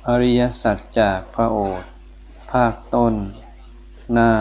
อริยสัจจากพระโอษฐ์ภาคต้นหน้า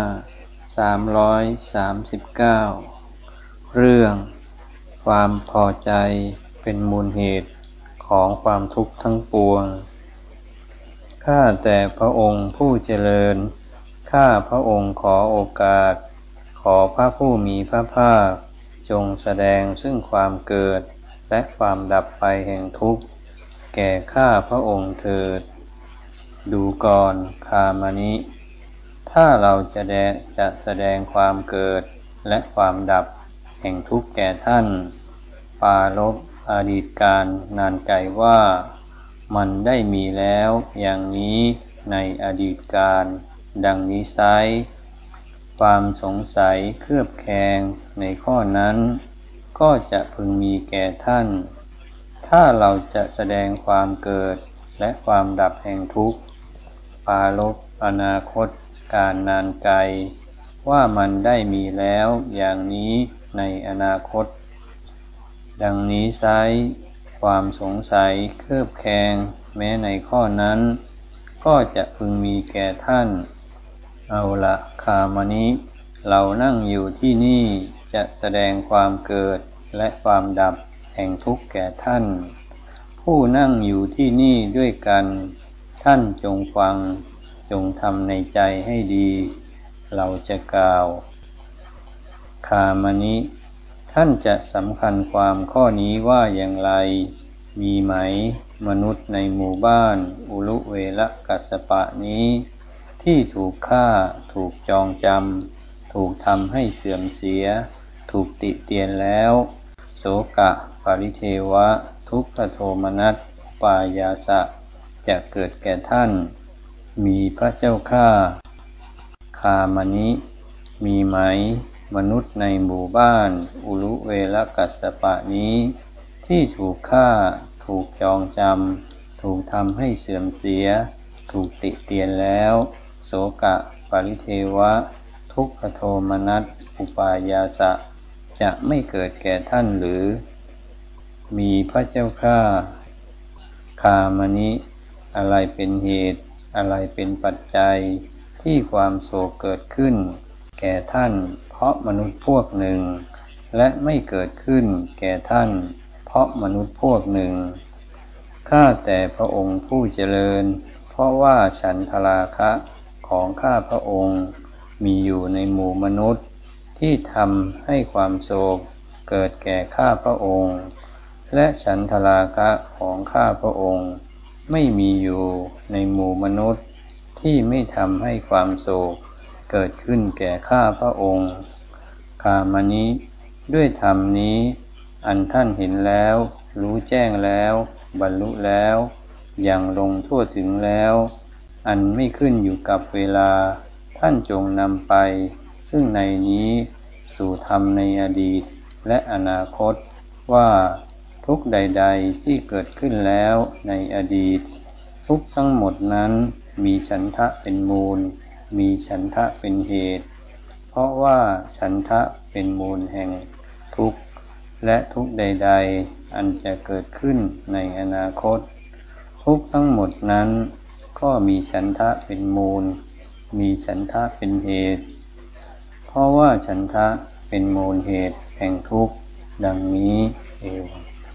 339เรื่องความพอใจเป็นมูลเหตุของความทุกข์ทั้งปวงข้าแต่พระองค์ผู้เจริญข้าพระองค์ขอโอกาสขอพระผู้มีพระภาคจงแสดงซึ่งความเกิดและความดับไปแห่งทุกข์แก่ข้าพระองค์เถิดดูก่อนคามนิถ้าเราจะแสดงความเกิดและความดับแห่งทุกข์แก่ท่านปรารภอดีตการนานไกลว่ามันได้มีแล้วอย่างนี้ในอดีตการดังนี้ไซร้ความสงสัยเคลือบแคลงในข้อนั้นก็จะพึงมีแก่ท่านถ้าเราจะแสดงความเกิดและความดับแห่งทุกข์ปรารภอนาคตการนานไกลว่ามันได้มีแล้วอย่างนี้ในอนาคตดังนี้ไซร้ความสงสัยเคลือบแคลงแม้ในข้อนั้นก็จะพึงมีแก่ท่านเอาละคามนิเรานั่งอยู่ที่นี่จะแสดงความเกิดและความดับแห่งทุกข์แก่ท่านผู้นั่งอยู่ที่นี่ด้วยกันท่านจงฟังจงทำในใจให้ดีเราจะกล่าวคามนิท่านจะสำคัญความข้อนี้ว่าอย่างไรมีไหมมนุษย์ในหมู่บ้านอุลุเวละกัสสปะนี้ที่ถูกฆ่าถูกจองจำถูกทำให้เสื่อมเสียถูกติเตียนแล้วโสกะปริเทวะทุกขโทมนัสปายาสะจะเกิดแก่ท่านมีพระเจ้าข้าคามนิมีไหมมนุษย์ในหมู่บ้านอุลุเวละกัสสปะนี้ที่ถูกฆ่าถูกจองจำถูกทำให้เสื่อมเสียถูกติเตียนแล้วโสกะปริเทวะทุกขโทมนัสอุปายาสะจะไม่เกิดแก่ท่านหรือมีพระเจ้าข้าคามนิอะไรเป็นเหตุอะไรเป็นปัจจัยที่ความโศกเกิดขึ้นแก่ท่านเพราะมนุษย์พวกหนึ่งและไม่เกิดขึ้นแก่ท่านเพราะมนุษย์พวกหนึ่งข้าแต่พระองค์ผู้เจริญเพราะว่าฉันทราคะของข้าพระองค์มีอยู่ในหมู่มนุษย์ที่ทำให้ความโศกเกิดแก่ข้าพระองค์และฉันทราคะของข้าพระองค์ไม่มีอยู่ในหมู่มนุษย์ที่ไม่ทำให้ความโศกเกิดขึ้นแก่ข้าพระองค์คามนิด้วยธรรมนี้อันท่านเห็นแล้วรู้แจ้งแล้วบรรลุแล้วอย่างลงทั่วถึงแล้วอันไม่ขึ้นอยู่กับเวลาท่านจงนำไปซึ่งในนี้สู่ธรรมในอดีตและอนาคตว่าทุกข์ใดๆที่เกิดขึ้นแล้วในอดีตทุกข์ทั้งหมดนั้นมีฉันทะเป็นมูลมีฉันทะเป็นเหตุเพราะว่าฉันทะเป็นมูลแห่งทุกข์และทุกข์ใดๆอันจะเกิดขึ้นในอนาคตทุกข์ทั้งหมดนั้นก็มีฉันทะเป็นมูลมีฉันทะเป็นเหตุเพราะว่าฉันทะเป็นมูลเหตุแห่งทุกข์ดังนี้เอง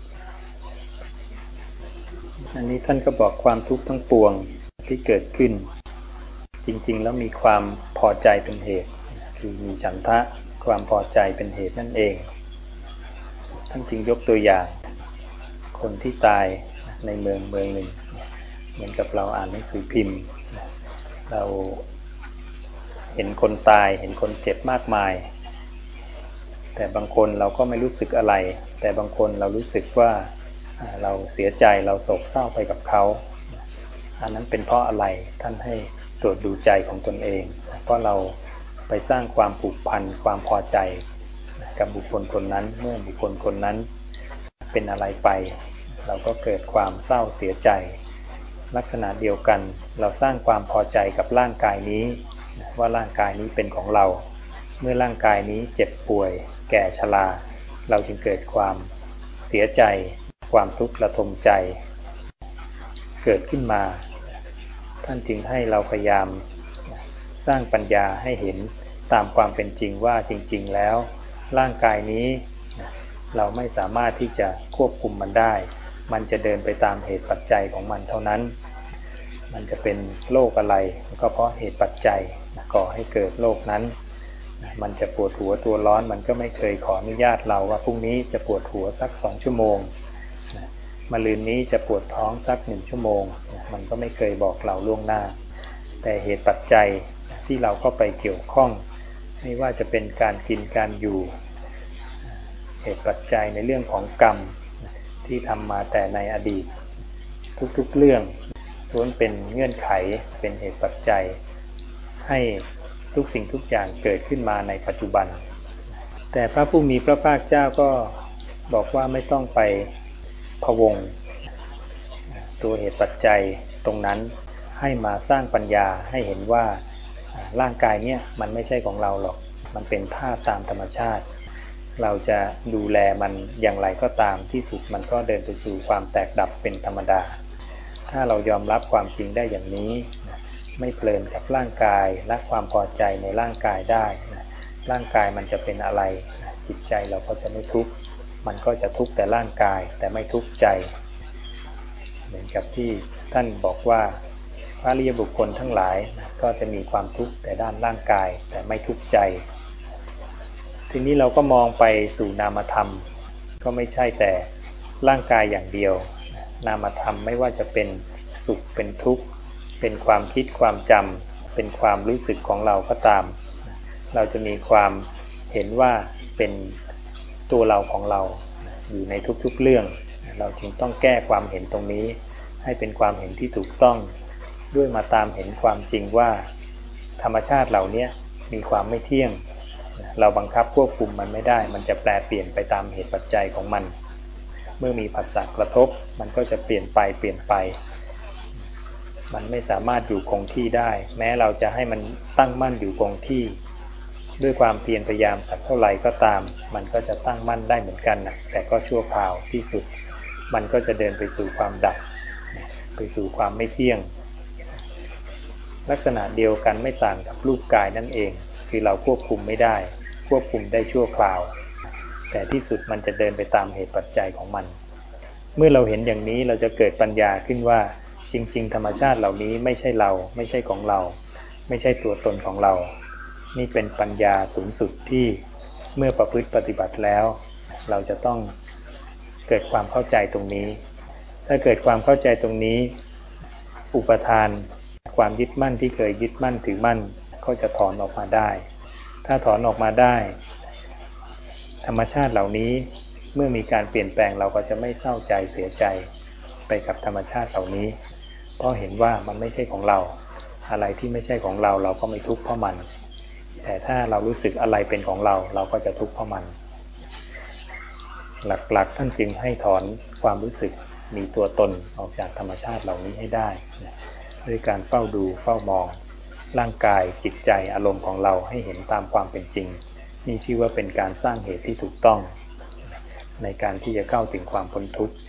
อันนี้ท่านก็บอกความทุกข์ทั้งปวงที่เกิดขึ้นจริงๆแล้วมีความพอใจเป็นเหตุคือมีฉันทะความพอใจเป็นเหตุนั่นเองท่านจึงยกตัวอย่างคนที่ตายในเมืองหนึ่งเหมือนกับเราอ่านหนังสือพิมพ์เราเห็นคนตายเห็นคนเจ็บมากมายแต่บางคนเราก็ไม่รู้สึกอะไรแต่บางคนเรารู้สึกว่าเราเสียใจเราโศกเศร้าไปกับเขาอันนั้นเป็นเพราะอะไรท่านให้ตรวจดูใจของตนเองเพราะเราไปสร้างความผูกพันความพอใจกับบุคคลคนนั้นเมื่อบุคคลคนนั้นเป็นอะไรไปเราก็เกิดความเศร้าเสียใจลักษณะเดียวกันเราสร้างความพอใจกับร่างกายนี้ว่าร่างกายนี้เป็นของเราเมื่อร่างกายนี้เจ็บป่วยแก่ชราเราจึงเกิดความเสียใจความทุกข์ระทมใจเกิดขึ้นมาท่านจึงให้เราพยายามสร้างปัญญาให้เห็นตามความเป็นจริงว่าจริงๆแล้วร่างกายนี้เราไม่สามารถที่จะควบคุมมันได้มันจะเดินไปตามเหตุปัจจัยของมันเท่านั้นมันจะเป็นโรคอะไรก็เพราะเหตุปัจจัยก่อให้เกิดโรคนั้นมันจะปวดหัวตัวร้อนมันก็ไม่เคยขออนุญาตเราว่าพรุ่งนี้จะปวดหัวสัก2 ชั่วโมงมะรืนนี้จะปวดท้องสัก1 ชั่วโมงมันก็ไม่เคยบอกเราล่วงหน้าแต่เหตุปัจจัยที่เราเข้าไปเกี่ยวข้องไม่ว่าจะเป็นการกินการอยู่เหตุปัจจัยในเรื่องของกรรมที่ทำมาแต่ในอดีตทุกๆเรื่องล้วนเป็นเงื่อนไขเป็นเหตุปัจจัยให้ทุกสิ่งทุกอย่างเกิดขึ้นมาในปัจจุบันแต่พระผู้มีพระภาคเจ้าก็บอกว่าไม่ต้องไปพะวงตัวเหตุปัจจัยตรงนั้นให้มาสร้างปัญญาให้เห็นว่าร่างกายเนี่ยมันไม่ใช่ของเราหรอกมันเป็นธาตุตามธรรมชาติเราจะดูแลมันอย่างไรก็ตามที่สุดมันก็เดินไปสู่ความแตกดับเป็นธรรมดาถ้าเรายอมรับความจริงได้อย่างนี้ไม่เพลินกับร่างกายและความพอใจในร่างกายได้ร่างกายมันจะเป็นอะไรจิตใจเราก็จะไม่ทุกข์มันก็จะทุกข์แต่ร่างกายแต่ไม่ทุกข์ใจเหมือนกับที่ท่านบอกว่าพระอริยบุคคลทั้งหลายก็จะมีความทุกข์แต่ด้านร่างกายแต่ไม่ทุกข์ใจทีนี้เราก็มองไปสู่นามธรรมก็ไม่ใช่แต่ร่างกายอย่างเดียวนามธรรมไม่ว่าจะเป็นสุขเป็นทุกข์เป็นความคิดความจำเป็นความรู้สึกของเราก็ตามเราจะมีความเห็นว่าเป็นตัวเราของเราอยู่ในทุกๆเรื่องเราจึงต้องแก้ความเห็นตรงนี้ให้เป็นความเห็นที่ถูกต้องด้วยมาตามเห็นความจริงว่าธรรมชาติเหล่านี้มีความไม่เที่ยงเราบังคับควบคุมมันไม่ได้มันจะแปรเปลี่ยนไปตามเหตุปัจจัยของมันเมื่อมีผัสสะกระทบมันก็จะเปลี่ยนไปมันไม่สามารถอยู่คงที่ได้แม้เราจะให้มันตั้งมั่นอยู่คงที่ด้วยความเพียรพยายามสักเท่าไหร่ก็ตามมันก็จะตั้งมั่นได้เหมือนกันนะแต่ก็ชั่วคราวที่สุดมันก็จะเดินไปสู่ความดับไปสู่ความไม่เที่ยงลักษณะเดียวกันไม่ต่างกับรูปกายนั่นเองคือเราควบคุมไม่ได้ควบคุมได้ชั่วคราวแต่ที่สุดมันจะเดินไปตามเหตุปัจจัยของมันเมื่อเราเห็นอย่างนี้เราจะเกิดปัญญาขึ้นว่าจริงๆธรรมชาติเหล่านี้ไม่ใช่เราไม่ใช่ของเราไม่ใช่ตัวตนของเรานี่เป็นปัญญาสูงสุดที่เมื่อประพฤติปฏิบัติแล้วเราจะต้องเกิดความเข้าใจตรงนี้ถ้าเกิดความเข้าใจตรงนี้อุปทานความยึดมั่นที่เคยยึดมั่นถือมั่นก็จะถอนออกมาได้ถ้าถอนออกมาได้ธรรมชาติเหล่านี้เมื่อมีการเปลี่ยนแปลงเราก็จะไม่เศร้าใจเสียใจไปกับธรรมชาติเหล่านี้เพราะเห็นว่ามันไม่ใช่ของเราอะไรที่ไม่ใช่ของเราเราก็ไม่ทุกข์เพราะมันแต่ถ้าเรารู้สึกอะไรเป็นของเราเราก็จะทุกข์เพราะมันหลักๆท่านจึงให้ถอนความรู้สึกมีตัวตนออกจากธรรมชาติเหล่านี้ให้ได้ด้วยการเฝ้าดูเฝ้ามองร่างกายจิตใจอารมณ์ของเราให้เห็นตามความเป็นจริงนี่ชื่อว่าเป็นการสร้างเหตุที่ถูกต้องในการที่จะเข้าถึงความพ้นทุกข์